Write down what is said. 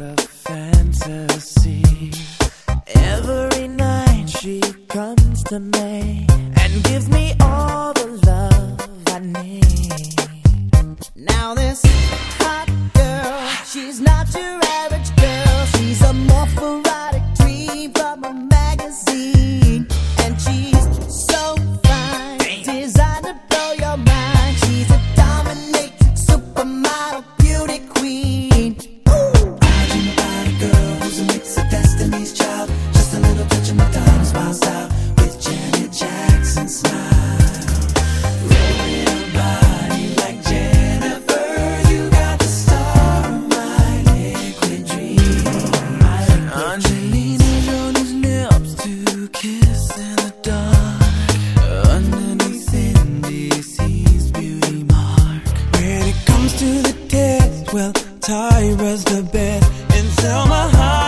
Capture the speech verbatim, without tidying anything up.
a fantasy. Every night she comes to me and gives me all the love I need. Now this hot girl, she's not your average girl. She's a morphorotic dream from a magazine. And she's so fine, designed to blow your mind. She's a dominatrix, supermodel, beauty queen. Ooh. I dream about a girl who's a mix of Destiny's Child, just a little touch of Madonna smile style, with Janet Jackson smile. Rolling her body like Jennifer, you got the star of my liquid dream. Angelina Jolie's lips to kiss in the dark, underneath Cindy C's beauty mark. When it comes to the test, well, Tyra's the best, and Selma Hayek